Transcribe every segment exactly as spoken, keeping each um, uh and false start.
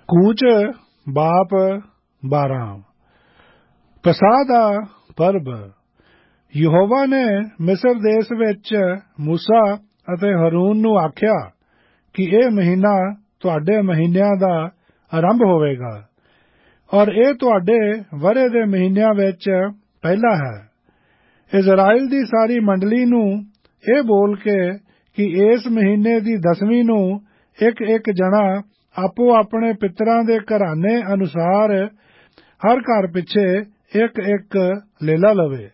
ਕੂਚ ਬਾਪ ਬਾਰਾਂ। ਪਸਾਹ ਦਾ ਪਰਬ। ਯਹੋਵਾ ਨੇ ਮਿਸਰ ਦੇਸ਼ ਵਿੱਚ ਮੂਸਾ ਅਤੇ ਹਰੂਨ ਨੂੰ ਆਖਿਆ ਕਿ ਇਹ ਮਹੀਨਾ ਤੁਹਾਡੇ ਮਹੀਨਿਆਂ ਦਾ ਆਰੰਭ ਹੋਵੇਗਾ ਔਰ ਇਹ ਤੁਹਾਡੇ ਵਰ੍ਹੇ ਦੇ ਮਹੀਨਿਆਂ ਵਿੱਚ ਪਹਿਲਾ ਹੈ। ਇਜ਼ਰਾਈਲ ਦੀ ਸਾਰੀ ਮੰਡਲੀ ਨੂੰ ਇਹ ਬੋਲ ਕੇ ਕਿ ਇਸ ਮਹੀਨੇ ਦੀ ਦਸਵੀਂ ਨੂੰ ਇੱਕ ਇੱਕ ਜਣਾ ਆਪੋ ਆਪਣੇ ਪਿਤਰਾਂ ਦੇ ਘਰਾਨੇ ਅਨੁਸਾਰ ਹਰ ਘਰ ਪਿੱਛੇ ਇੱਕ ਇੱਕ ਲੇਲਾ ਲਵੇ।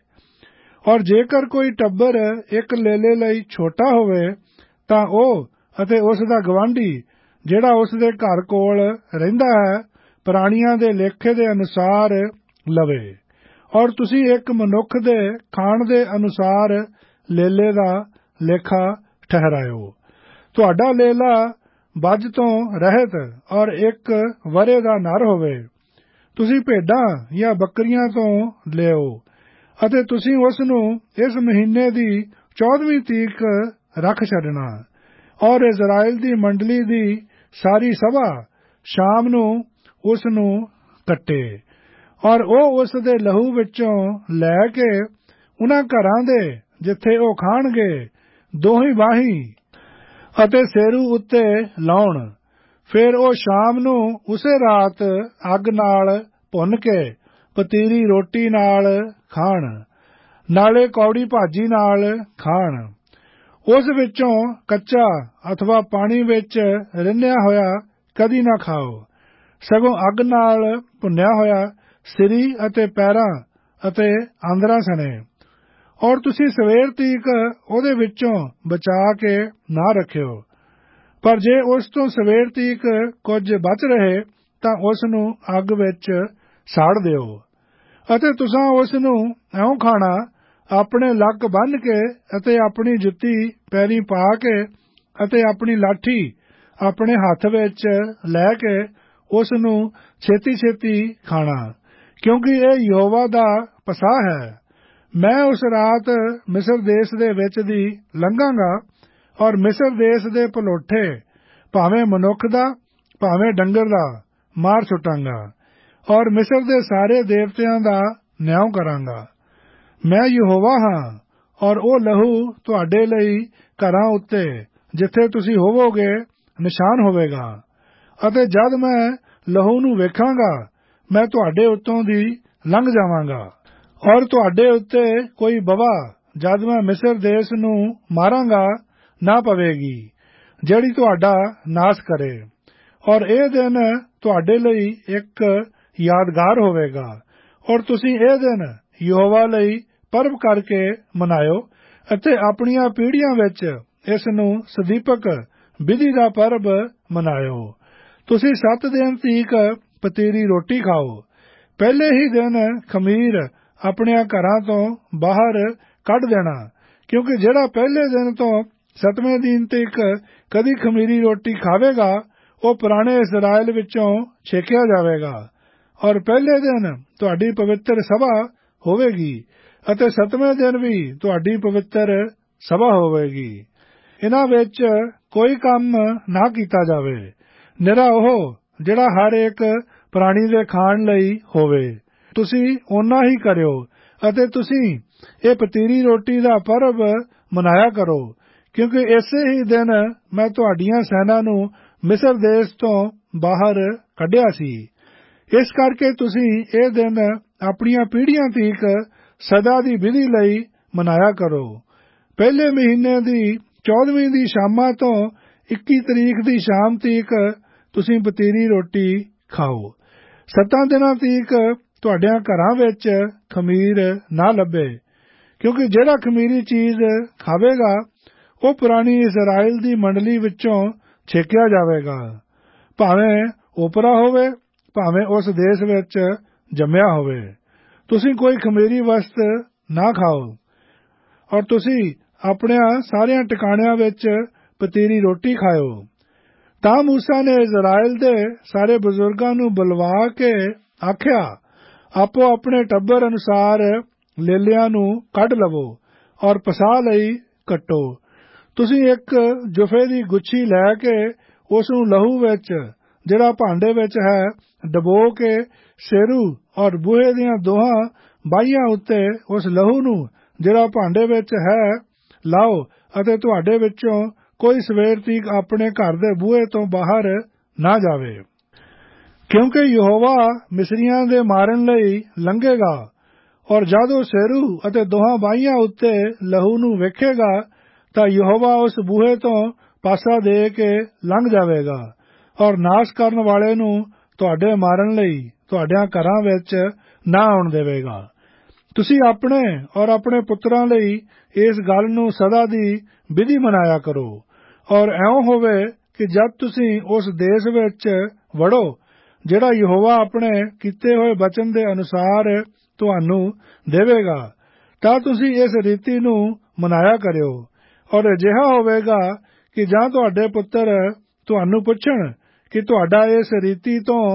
ਔਰ ਜੇਕਰ ਕੋਈ ਟੱਬਰ ਇੱਕ ਲੇਲੇ ਲਈ ਛੋਟਾ ਹੋਵੇ ਤਾਂ ਉਹ ਅਤੇ ਉਸ ਦਾ ਗਵਾਂਢੀ ਜਿਹੜਾ ਉਸ ਦੇ ਘਰ ਕੋਲ ਰਹਿੰਦਾ ਹੈ ਪ੍ਰਾਣੀਆਂ ਦੇ ਲੇਖੇ ਦੇ ਅਨੁਸਾਰ ਲਵੇ। ਔਰ ਤੁਸੀਂ ਇੱਕ ਮਨੁੱਖ ਦੇ ਖਾਣ ਦੇ ਅਨੁਸਾਰ ਲੇਲੇ ਦਾ ਲੇਖਾ ਠਹਿਰਾਇਓ। ਤੁਹਾਡਾ ਲੇਲਾ ਬੱਝ ਤੋਂ ਰਹਿਤ ਔਰ ਇੱਕ ਵਰ੍ਹੇ ਦਾ ਨਰ ਹੋਵੇ। ਤੁਸੀਂ ਭੇਡਾਂ ਜਾਂ ਬੱਕਰੀਆਂ ਤੋਂ ਲਿਓ ਅਤੇ ਤੁਸੀਂ ਉਸ ਨੂੰ ਇਸ ਮਹੀਨੇ ਦੀ ਚੌਦਵੀਂ ਤੀਕ ਰੱਖ ਛੱਡਣਾ। ਔਰ ਇਜ਼ਰਾਈਲ ਦੀ ਮੰਡਲੀ ਦੀ ਸਾਰੀ ਸਭਾ ਸ਼ਾਮ ਨੂੰ ਉਸ ਨੂੰ ਕੱਟੇ ਔਰ ਉਹ ਉਸ ਦੇ ਲਹੂ ਵਿੱਚੋਂ ਲੈ ਕੇ ਉਨ੍ਹਾਂ ਘਰਾਂ ਦੇ ਜਿੱਥੇ ਉਹ ਖਾਣਗੇ ਦੋਹੀਂ ਬਾਹੀਂ ਅਤੇ ਸੇਰੂ ਉੱਤੇ ਲਾਉਣ। ਫਿਰ ਉਹ ਸ਼ਾਮ ਨੂੰ ਉਸੇ ਰਾਤ ਅੱਗ ਨਾਲ ਭੁੰਨ ਕੇ ਪਤੀਰੀ ਰੋਟੀ ਨਾਲ ਖਾਣ, ਨਾਲੇ ਕੌੜੀ ਭਾਜੀ ਨਾਲ ਖਾਣ। ਉਸ ਵਿੱਚੋਂ ਕੱਚਾ ਅਥਵਾ ਪਾਣੀ ਵਿੱਚ ਰਿੰਨ੍ਹਿਆ ਹੋਇਆ ਕਦੀ ਨਾ ਖਾਓ, ਸਗੋਂ ਅੱਗ ਨਾਲ ਭੁੰਨਿਆ ਹੋਇਆ ਸਿਰੀ ਅਤੇ ਪੈਰਾਂ ਅਤੇ ਆਂਦਰਾਂ ਸਣੇ। ਔਰ ਤੁਸੀਂ ਸਵੇਰ ਤੀਕ ਉਹਦੇ ਵਿੱਚੋਂ ਬਚਾ ਕੇ ਨਾ ਰੱਖਿਓ। ਪਰ ਜੇ ਉਸ ਤੋਂ ਸਵੇਰ ਤੀਕ ਕੁਝ ਬਚ ਰਹੇ ਤਾਂ ਉਸ ਨੂੰ ਅੱਗ ਵਿੱਚ ਸਾੜ ਦਿਓ। ਅਤੇ ਤੁਸਾਂ ਉਸ ਨੂੰ ਇਉਂ ਖਾਣਾ, ਆਪਣੇ ਲੱਕ ਬੰਨ੍ਹ ਕੇ ਅਤੇ ਆਪਣੀ ਜੁੱਤੀ ਪੈਰੀਂ ਪਾ ਕੇ ਅਤੇ ਆਪਣੀ ਲਾਠੀ ਆਪਣੇ ਹੱਥ ਵਿੱਚ ਲੈ ਕੇ ਉਸ ਨੂੰ ਛੇਤੀ ਛੇਤੀ ਖਾਣਾ, ਕਿਉਂਕਿ ਇਹ ਯਹੋਵਾ ਦਾ ਪਸਾਹ ਹੈ। ਮੈਂ ਉਸ ਰਾਤ ਮਿਸਰ ਦੇਸ਼ ਦੇ ਵਿੱਚ ਦੀ ਲੰਘਾਂਗਾ ਔਰ ਮਿਸਰ ਦੇਸ਼ ਦੇ ਭਲੋਠੇ ਭਾਵੇਂ ਮਨੁੱਖ ਦਾ ਭਾਵੇਂ ਡੰਗਰ ਦਾ ਮਾਰ ਸੁੱਟਾਂਗਾ ਔਰ ਮਿਸਰ ਦੇ ਸਾਰੇ ਦੇਵਤਿਆਂ ਦਾ ਨਿਆਂ ਕਰਾਂਗਾ। ਮੈਂ ਯਹੋਵਾ ਹਾਂ ਔਰ ਉਹ ਲਹੂ ਤੁਹਾਡੇ ਲਈ ਘਰਾਂ ਉੱਤੇ ਜਿੱਥੇ ਤੁਸੀਂ ਹੋਵੋਗੇ ਨਿਸ਼ਾਨ ਹੋਵੇਗਾ। ਅਤੇ ਜਦ ਮੈਂ ਲਹੂ ਨੂੰ ਵੇਖਾਂਗਾ ਮੈਂ ਤੁਹਾਡੇ ਉੱਤੋਂ ਦੀ ਲੰਘ ਜਾਵਾਂਗਾ ਔਰ ਤੁਹਾਡੇ ਉੱਤੇ ਕੋਈ ਬਵਾ ਜਦ ਮੈਂ ਮਿਸਰ ਦੇਸ਼ ਨੂੰ ਮਾਰਾਂਗਾ ਨਾ ਪਵੇਗੀ ਜਿਹੜੀ ਤੁਹਾਡਾ ਨਾਸ਼ ਕਰੇ। ਔਰ ਇਹ ਦਿਨ ਤੁਹਾਡੇ ਲਈ ਇੱਕ ਯਾਦਗਾਰ ਹੋਵੇਗਾ ਔਰ ਤੁਸੀਂ ਇਹ ਦਿਨ ਯਹੋਵਾ ਲਈ ਪਰਬ ਕਰਕੇ ਮਨਾਇਓ ਅਤੇ ਆਪਣੀਆਂ ਪੀੜ੍ਹੀਆਂ ਵਿੱਚ ਇਸ ਨੂੰ ਸਦੀਪਕ ਵਿਧੀ ਦਾ ਪਰਬ ਮਨਾਇਓ। ਤੁਸੀਂ ਸੱਤ ਦਿਨ ਤੀਕ ਪਤੀਰੀ ਰੋਟੀ ਖਾਓ। ਪਹਿਲੇ ਹੀ ਦਿਨ ਖਮੀਰ ਆਪਣਿਆਂ ਘਰਾਂ ਤੋਂ ਬਾਹਰ ਕੱਢ ਦੇਣਾ, ਕਿਉਂਕਿ ਜਿਹੜਾ ਪਹਿਲੇ ਦਿਨ ਤੋਂ ਸੱਤਵੇਂ ਦਿਨ ਤੱਕ ਕਦੀ ਖਮੀਰੀ ਰੋਟੀ ਖਾਵੇਗਾ ਉਹ ਪੁਰਾਣੇ ਇਸਰਾਏਲ ਵਿੱਚੋਂ ਛੇਕਿਆ ਜਾਵੇਗਾ। ਔਰ ਪਹਿਲੇ ਦਿਨ ਤੁਹਾਡੀ ਪਵਿੱਤਰ ਸਭਾ ਹੋਵੇਗੀ ਅਤੇ ਸੱਤਵੇਂ ਦਿਨ ਵੀ ਤੁਹਾਡੀ ਪਵਿੱਤਰ ਸਭਾ ਹੋਵੇਗੀ। ਇਹਨਾਂ ਵਿੱਚ ਕੋਈ ਕੰਮ ਨਾ ਕੀਤਾ ਜਾਵੇ, ਨਿਰਾ ਉਹ ਜਿਹੜਾ ਹਰ ਇੱਕ ਪ੍ਰਾਣੀ ਦੇ ਖਾਣ ਲਈ ਹੋਵੇ ਤੁਸੀਂ ਓਨਾ ਹੀ ਕਰਿਓ। ਅਤੇ ਤੁਸੀਂ ਇਹ ਪਤੀਰੀ ਰੋਟੀ ਦਾ ਪਰਬ ਮਨਾਇਆ ਕਰੋ, ਕਿਉਂਕਿ ਇਸੇ ਹੀ ਦਿਨ ਮੈਂ ਤੁਹਾਡੀਆਂ ਸੈਨਾ ਨੂੰ ਮਿਸਰ ਦੇਸ਼ ਤੋਂ ਬਾਹਰ ਕੱਢਿਆ ਸੀ। ਇਸ ਕਰਕੇ ਤੁਸੀਂ ਇਹ ਦਿਨ ਆਪਣੀਆਂ ਪੀੜ੍ਹੀਆਂ ਤੀਕ ਸਦਾ ਦੀ ਵਿਧੀ ਲਈ ਮਨਾਇਆ ਕਰੋ। ਪਹਿਲੇ ਮਹੀਨੇ ਦੀ ਚੌਦਵੀਂ ਦੀ ਸ਼ਾਮਾਂ ਤੋਂ ਇੱਕੀ ਤਰੀਕ ਦੀ ਸ਼ਾਮ ਤੀਕ ਤੁਸੀਂ ਪਤੀਰੀ ਰੋਟੀ ਖਾਓ। ਸੱਤਾਂ ਦਿਨਾਂ ਤੀਕ ਤੁਹਾਡਿਆਂ ਘਰਾਂ ਵਿੱਚ ਖਮੀਰ ਨਾ ਲੱਭੇ, ਕਿਉਂਕਿ ਜਿਹੜਾ ਖਮੀਰੀ ਚੀਜ਼ ਖਾਵੇਗਾ ਉਹ ਪੁਰਾਣੀ ਇਜ਼ਰਾਈਲ ਦੀ ਮੰਡਲੀ ਵਿੱਚੋਂ ਛੇਕਿਆ ਜਾਵੇਗਾ, ਭਾਵੇਂ ਓਪਰਾ ਹੋਵੇ ਭਾਵੇਂ ਉਸ ਦੇਸ਼ ਵਿੱਚ ਜੰਮਿਆ ਹੋਵੇ। ਤੁਸੀਂ ਕੋਈ ਖਮੀਰੀ ਵਸਤ ਨਾ ਖਾਓ ਔਰ ਤੁਸੀਂ ਆਪਣਿਆਂ ਸਾਰਿਆਂ ਟਿਕਾਣਿਆਂ ਵਿੱਚ ਪਤੀਰੀ ਰੋਟੀ ਖਾਇਓ। ਤਾਂ ਮੂਸਾ ਨੇ ਇਜ਼ਰਾਈਲ ਦੇ ਸਾਰੇ ਬਜ਼ੁਰਗਾਂ ਨੂੰ ਬੁਲਵਾ ਕੇ ਆਖਿਆ, ਆਪੋ ਆਪਣੇ ਟੱਬਰ ਅਨੁਸਾਰ ਲੇਲਿਆਂ ਨੂੰ ਕੱਢ ਲਵੋ ਔਰ ਪਸਾਹ ਲਈ ਕੱਟੋ। ਤੁਸੀਂ ਇੱਕ ਜੁਫੇ ਦੀ ਗੁੱਛੀ ਲੈ ਕੇ ਉਸ ਨੂੰ ਲਹੂ ਵਿੱਚ ਜਿਹੜਾ ਭਾਂਡੇ ਵਿੱਚ ਹੈ ਡਬੋ ਕੇ ਸੇਰੂ ਔਰ ਬੂਹੇ ਦੀਆਂ ਦੋਹਾਂ ਬਾਹੀਆਂ ਉੱਤੇ ਉਸ ਲਹੂ ਨੂੰ ਜਿਹੜਾ ਭਾਂਡੇ ਵਿੱਚ ਹੈ ਲਾਓ, ਅਤੇ ਤੁਹਾਡੇ ਵਿੱਚੋਂ ਕੋਈ ਸਵੇਰ ਤੀਕ ਆਪਣੇ ਘਰ ਦੇ ਬੂਹੇ ਤੋਂ ਬਾਹਰ ਨਾ ਜਾਵੇ। ਕਿਉਂਕਿ ਯਹੋਵਾ ਮਿਸਰੀਆਂ ਦੇ ਮਾਰਨ ਲਈ ਲੰਘੇਗਾ, ਔਰ ਜਦ ਉਹ ਸੇਰੂ ਅਤੇ ਦੋਹਾਂ ਬਾਹੀਆਂ ਉੱਤੇ ਲਹੂ ਨੂੰ ਵੇਖੇਗਾ ਤਾਂ ਯਹੋਵਾ ਉਸ ਬੂਹੇ ਤੋਂ ਪਾਸਾ ਦੇ ਕੇ ਲੰਘ ਜਾਵੇਗਾ, ਔਰ ਨਾਸ਼ ਕਰਨ ਵਾਲੇ ਨੂੰ ਤੁਹਾਡੇ ਮਾਰਨ ਲਈ ਤੁਹਾਡਿਆਂ ਘਰਾਂ ਵਿੱਚ ਨਾ ਆਉਣ ਦੇਵੇਗਾ। ਤੁਸੀਂ ਆਪਣੇ ਔਰ ਆਪਣੇ ਪੁੱਤਰਾਂ ਲਈ ਇਸ ਗੱਲ ਨੂੰ ਸਦਾ ਦੀ ਵਿਧੀ ਮਨਾਇਆ ਕਰੋ, ਔਰ ਇਉਂ ਹੋਵੇ ਕਿ ਜਦ ਤੁਸੀਂ ਉਸ ਦੇਸ਼ ਵਿੱਚ ਵੜੋ ਜਿਹੜਾ ਯਹੋਵਾ ਆਪਣੇ ਕੀਤੇ ਹੋਏ ਬਚਨ ਦੇ ਅਨੁਸਾਰ ਤੁਹਾਨੂੰ ਦੇਵੇਗਾ, ਤਾਂ ਤੁਸੀਂ ਇਸ ਰੀਤੀ ਨੂੰ ਮਨਾਇਆ ਕਰਿਓ। ਔਰ ਅਜਿਹਾ ਹੋਵੇਗਾ ਕਿ ਜਾਂ ਤੁਹਾਡੇ ਪੁੱਤਰ ਤੁਹਾਨੂੰ ਪੁੱਛਣ ਕਿ ਤੁਹਾਡਾ ਇਸ ਰੀਤੀ ਤੋਂ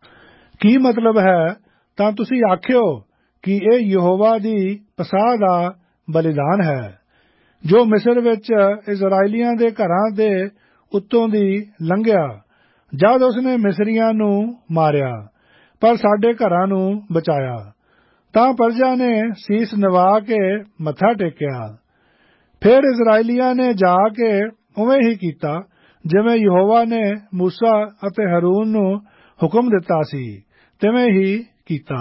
ਕੀ ਮਤਲਬ ਹੈ, ਤਾਂ ਤੁਸੀਂ ਆਖਿਓ ਕਿ ਇਹ ਯਹੋਵਾ ਦੀ ਪਸਾਹ ਦਾ ਬਲੀਦਾਨ ਹੈ, ਜੋ ਮਿਸਰ ਵਿੱਚ ਇਜ਼ਰਾਈਲੀਆਂ ਦੇ ਘਰਾਂ ਦੇ ਉੱਤੋਂ ਦੀ ਲੰਘਿਆ, ਜਦ ਉਸਨੇ ਮਿਸਰੀਆਂ ਨੂੰ ਮਾਰਿਆ ਪਰ ਸਾਡੇ ਘਰਾਂ ਨੂੰ ਬਚਾਇਆ। ਤਾਂ ਪਰਜਾ ਨੇ ਸੀਸ ਨਿਵਾ ਕੇ ਮੱਥਾ ਟੇਕਿਆ। ਫਿਰ ਇਜ਼ਰਾਈਲੀਆਂ ਨੇ ਜਾ ਕੇ ਉਵੇਂ ਹੀ ਕੀਤਾ ਜਿਵੇਂ ਯਹੋਵਾ ਨੇ ਮੂਸਾ ਅਤੇ ਹਰੂਨ ਨੂੰ ਹੁਕਮ ਦਿੱਤਾ ਸੀ, ਤਿਵੇਂ ਹੀ ਕੀਤਾ।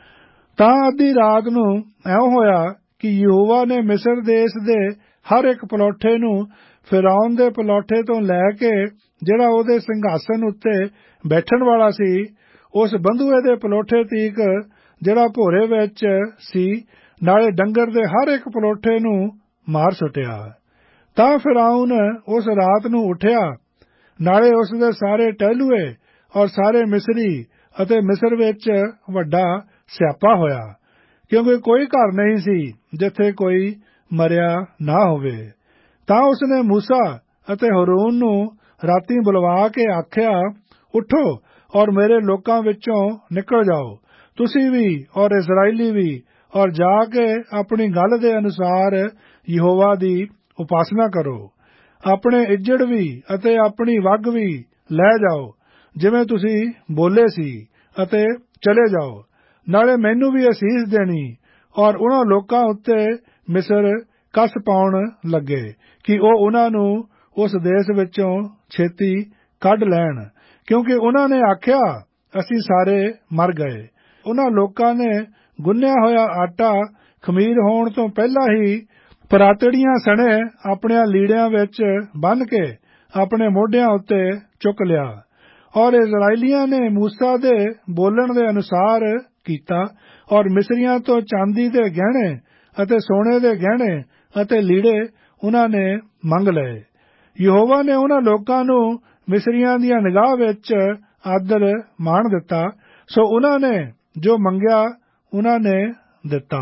ਤਾਂ ਅੱਧੀ ਰਾਤ ਨੂੰ ਇਉਂ ਹੋਇਆ ਕਿ ਯਹੋਵਾ ਨੇ ਮਿਸਰ ਦੇਸ਼ ਦੇ ਹਰ ਇੱਕ ਪਲੋਠੇ ਨੂੰ ਫਿਰੌਨ ਦੇ ਪਲੋਠੇ ਤੋਂ ਲੈ ਕੇ ਜਿਹੜਾ ਉਹਦੇ ਸਿੰਘਾਸਨ ਉੱਤੇ ਬੈਠਣ ਵਾਲਾ ਸੀ, ਉਸ ਬੰਧੂਏ ਦੇ ਪਲੋਠੇ ਤੀਕ ਜਿਹੜਾ ਭੋਰੇ ਵਿੱਚ ਸੀ, ਨਾਲੇ ਡੰਗਰ ਦੇ ਹਰ ਇੱਕ ਪਲੋਠੇ ਨੂੰ ਮਾਰ ਸੁੱਟਿਆ। ਤਾਂ ਫਿਰੌਨ ਉਸ ਰਾਤ ਨੂੰ ਉੱਠਿਆ, ਨਾਲੇ ਉਸ ਦੇ ਸਾਰੇ ਟਹਿਲੂਏ ਔਰ ਸਾਰੇ ਮਿਸਰੀ, ਅਤੇ ਮਿਸਰ ਵਿੱਚ ਵੱਡਾ ਸਿਆਪਾ ਹੋਇਆ, ਕਿਉਂਕਿ ਕੋਈ ਘਰ ਨਹੀਂ ਸੀ ਜਿੱਥੇ ਕੋਈ ਮਰਿਆ ਨਾ ਹੋਵੇ। ਤਾਂ ਉਸਨੇ ਮੂਸਾ ਅਤੇ ਹਰੂਨ ਨੂੰ ਰਾਤੀਂ ਬੁਲਵਾ ਕੇ ਆਖਿਆ, ਉੱਠੋ ਔਰ ਮੇਰੇ ਲੋਕਾਂ ਵਿੱਚੋਂ ਨਿਕਲ ਜਾਓ, ਤੁਸੀਂ ਵੀ ਔਰ ਇਜ਼ਰਾਈਲੀ ਵੀ, ਔਰ ਜਾ ਕੇ ਆਪਣੀ ਗੱਲ ਦੇ ਅਨੁਸਾਰ ਯਹੋਵਾ ਦੀ ਉਪਾਸਨਾ ਕਰੋ। ਆਪਣੇ ਇੱਜੜ ਵੀ ਅਤੇ ਆਪਣੀ ਵੱਗ ਵੀ ਲੈ ਜਾਓ ਜਿਵੇਂ ਤੁਸੀਂ ਬੋਲੇ ਸੀ, ਅਤੇ ਚਲੇ ਜਾਓ। ਨਾਲੇ ਮੈਨੂੰ ਵੀ ਅਸੀਸ ਦੇਣੀ, ਔਰ ਉਹਨਾਂ ਲੋਕਾਂ ਉੱਤੇ ਮਿਸਰ ਕੱਸ ਪਾਉਣ ਲੱਗੇ ਕਿ ਉਹ ਉਹਨਾਂ ਨੂੰ ਉਸ ਦੇਸ਼ ਵਿੱਚੋਂ ਛੇਤੀ ਕੱਢ ਲੈਣ, ਕਿਉਂਕਿ ਉਹਨਾਂ ਨੇ ਆਖਿਆ ਅਸੀਂ ਸਾਰੇ ਮਰ ਗਏ। ਉਹਨਾਂ ਲੋਕਾਂ ਨੇ ਗੁੰਨਿਆ ਹੋਇਆ ਆਟਾ ਖਮੀਰ ਹੋਣ ਤੋਂ ਪਹਿਲਾਂ ਹੀ ਪਰਾਤੜੀਆਂ ਸਣੇ ਆਪਣਿਆਂ ਲੀੜਿਆਂ ਵਿੱਚ ਬੰਨ੍ਹ ਕੇ ਆਪਣੇ ਮੋਢਿਆਂ ਉੱਤੇ ਚੁੱਕ ਲਿਆ। ਔਰ ਇਜ਼ਰਾਈਲੀਆਂ ਨੇ ਮੂਸਾ ਦੇ ਬੋਲਣ ਦੇ ਅਨੁਸਾਰ ਕੀਤਾ, ਔਰ ਮਿਸਰੀਆਂ ਤੋਂ ਚਾਂਦੀ ਦੇ ਗਹਿਣੇ ਅਤੇ ਸੋਨੇ ਦੇ ਗਹਿਣੇ ਅਤੇ ਲੀੜੇ ਉਹਨਾਂ ਨੇ ਮੰਗ ਲਏ। ਯਹੋਵਾ ਨੇ ਉਹਨਾਂ ਲੋਕਾਂ ਨੂੰ ਮਿਸਰੀਆਂ ਦੀਆਂ ਨਿਗਾਹ ਵਿੱਚ ਆਦਰ ਮਾਣ ਦਿੱਤਾ, ਸੋ ਉਹਨਾਂ ਨੇ ਜੋ ਮੰਗਿਆ ਉਹਨਾਂ ਨੇ ਦਿੱਤਾ।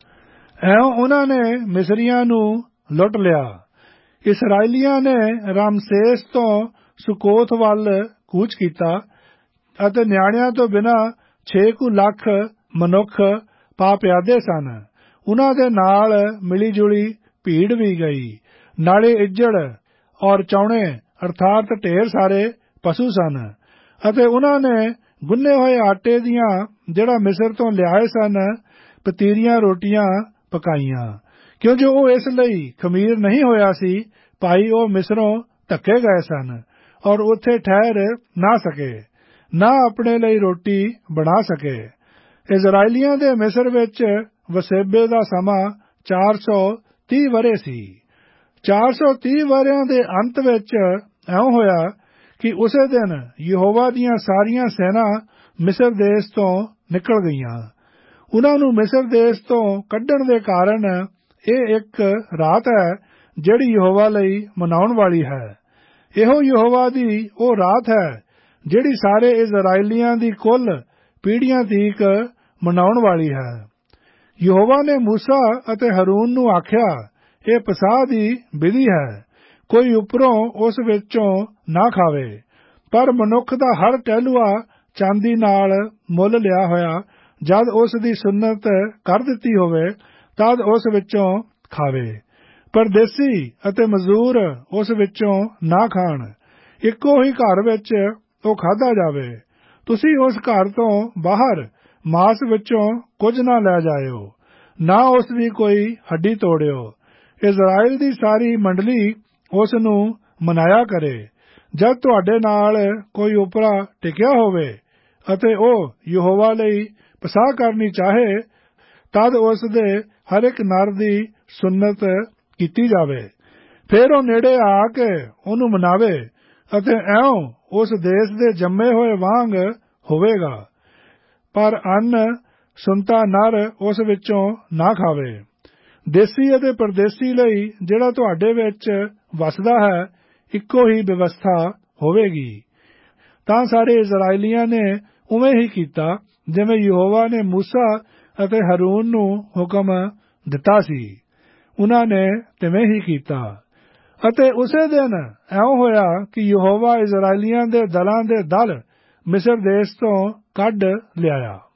ਐਉਂ ਉਹਨਾਂ ਨੇ ਮਿਸਰੀਆਂ ਨੂੰ ਲੁੱਟ ਲਿਆ। ਇਸਰਾਏਲੀਆਂ ਨੇ ਰਾਮਸੇਸ ਤੋਂ ਸੁਕੋਥ ਵੱਲ ਕੂਚ ਕੀਤਾ, ਅਤੇ ਨਿਆਣਿਆਂ ਤੋਂ ਬਿਨਾਂ ਛੇ ਕੁ ਲੱਖ ਮਨੁੱਖ ਪਾ ਪਿਆਦੇ ਸਨ। ਉਹਨਾਂ ਦੇ ਨਾਲ ਮਿਲੀ ਜੁਲੀ ਭੀੜ ਵੀ ਗਈ, ਨਾਲੇ ਇੱਜੜ ਔਰ ਚੌਣੇ ਅਰਥਾਤ ਢੇਰ ਸਾਰੇ ਪਸ਼ੂ ਸਨ। ਅਤੇ ਉਹਨਾਂ ਨੇ ਗੁੰਨੇ ਹੋਏ ਆਟੇ ਦੀਆਂ ਜਿਹੜਾ ਮਿਸਰ ਤੋਂ ਲਿਆਏ ਸਨ ਪਤੀਰੀਆਂ ਰੋਟੀਆਂ ਪਕਾਈਆਂ, ਕਿਉਂਕਿ ਉਹ ਇਸ ਲਈ ਖਮੀਰ ਨਹੀਂ ਹੋਇਆ ਸੀ, ਭਾਈ ਉਹ ਮਿਸਰੋਂ ਧੱਕੇ ਗਏ ਸਨ ਔਰ ਉੱਥੇ ਠਹਿਰ ਨਾ ਸਕੇ, ਨਾ ਆਪਣੇ ਲਈ ਰੋਟੀ ਬਣਾ ਸਕੇ। ਇਜ਼ਰਾਈਲੀਆਂ ਦੇ ਮਿਸਰ ਵਿੱਚ ਵਸੇਬੇ ਦਾ ਸਮਾਂ ਚਾਰ ਸੌ ਤੀਹ ਵਰ੍ਹੇ ਸੀ। ਚਾਰ ਸੌ ਤੀਹ ਵਰ੍ਹਿਆਂ ਦੇ ਅੰਤ ਵਿੱਚ ਇਉਂ ਹੋਇਆ ਕਿ ਉਸੇ ਦਿਨ ਯਹੋਵਾ ਦੀਆਂ ਸਾਰੀਆਂ ਸੈਨਾ ਮਿਸਰ ਦੇਸ਼ ਤੋਂ ਨਿਕਲ ਗਈਆਂ। ਉਹਨਾਂ ਨੂੰ ਮਿਸਰ ਦੇਸ਼ ਤੋਂ ਕੱਢਣ ਦੇ ਕਾਰਨ ਇਹ ਇੱਕ ਰਾਤ ਹੈ ਜਿਹੜੀ ਯਹੋਵਾ ਲਈ ਮਨਾਉਣ ਵਾਲੀ ਹੈ। ਇਹੋ ਯਹੋਵਾ ਦੀ ਉਹ ਰਾਤ ਹੈ ਜਿਹੜੀ ਸਾਰੇ ਇਜ਼ਰਾਈਲੀਆਂ ਦੀ ਕੁੱਲ ਪੀੜ੍ਹੀਆਂ ਤੀਕ ਮਨਾਉਣ ਵਾਲੀ ਹੈ। ਯਹੋਵਾ ਨੇ ਮੂਸਾ ਅਤੇ ਹਰੂਨ ਨੂੰ ਆਖਿਆ, ਇਹ ਪਸਾਹ ਦੀ ਵਿਧੀ ਹੈ, ਕੋਈ ਉੱਪਰੋਂ ਉਸ ਵਿੱਚੋਂ ਨਾ ਖਾਵੇ, ਪਰ ਮਨੁੱਖ ਦਾ ਹਰ ਟਹਿਲੂਆ ਚਾਂਦੀ ਨਾਲ ਮੁੱਲ ਲਿਆ ਹੋਇਆ ਜਦ ਉਸ ਦੀ ਸੁੰਨਤ ਕਰ ਦਿੱਤੀ ਹੋਵੇ ਤਦ ਉਸ ਵਿੱਚੋਂ ਖਾਵੇ, ਪਰਦੇਸੀ ਅਤੇ ਮਜ਼ਦੂਰ ਉਸ ਵਿੱਚੋਂ ਨਾ ਖਾਣ। ਇੱਕੋ ਹੀ ਘਰ ਵਿੱਚ ਉਹ ਖਾਧਾ ਜਾਵੇ। ਤੁਸੀਂ ਉਸ ਘਰ ਤੋਂ ਬਾਹਰ ਮਾਸ ਵਿੱਚੋਂ ਕੁਝ ਨਾ ਲੈ ਜਾਇਓ, ਨਾ ਉਸ ਦੀ ਕੋਈ ਹੱਡੀ ਤੋੜਿਓ। ਇਜ਼ਰਾਈਲ ਦੀ ਸਾਰੀ ਮੰਡਲੀ ਉਸ ਨੂੰ ਮਨਾਇਆ ਕਰੇ। ਜਦ ਤੁਹਾਡੇ ਨਾਲ ਕੋਈ ਉਪਰਾ ਟਿਕਿਆ ਹੋਵੇ ਅਤੇ ਉਹ ਯਹੋਵਾ ਲਈ ਪਸਾਹ ਕਰਨੀ ਚਾਹੇ, ਤਦ ਉਸ ਦੇ ਹਰ ਇੱਕ ਨਰ ਦੀ ਸੁੰਨਤ ਕੀਤੀ ਜਾਵੇ। ਫਿਰ ਉਹ ਨੇੜੇ ਆ ਕੇ ਉਹਨੂੰ ਮਨਾਵੇ ਅਤੇ ਐਉਂ ਉਸ ਦੇਸ਼ ਦੇ ਜੰਮੇ ਹੋਏ ਵਾਂਗ ਹੋਵੇਗਾ। ਪਰ ਅੰਨ ਸੁੰਤਾ ਨਰ ਉਸ ਵਿੱਚੋਂ ਨਾ ਖਾਵੇ। ਦੇਸੀ ਅਤੇ ਪਰਦੇਸੀ ਲਈ ਜਿਹੜਾ ਤੁਹਾਡੇ ਵਿੱਚ ਵਸਦਾ ਹੈ, ਇੱਕੋ ਹੀ ਵਿਵਸਥਾ ਹੋਵੇਗੀ। ਤਾਂ ਸਾਰੇ ਇਜ਼ਰਾਈਲੀਆਂ ਨੇ ਉਵੇਂ ਹੀ ਕੀਤਾ, ਜਿਵੇਂ ਯਹੋਵਾ ਨੇ ਮੂਸਾ ਅਤੇ ਹਰੂਨ ਨੂੰ ਹੁਕਮ ਦਿੱਤਾ ਸੀ। ਉਨ੍ਹਾਂ ਨੇ ਤਿਵੇਂ ਹੀ ਕੀਤਾ। ਅਤੇ ਉਸੇ ਦਿਨ ਇਉਂ ਹੋਇਆ ਕਿ ਯਹੋਵਾ ਇਜ਼ਰਾਈਲੀਆਂ ਦੇ ਦਲਾਂ ਦੇ ਦਲ ਮਿਸਰ ਦੇਸ਼ ਤੋਂ ਕੱਢ ਲਿਆਇਆ।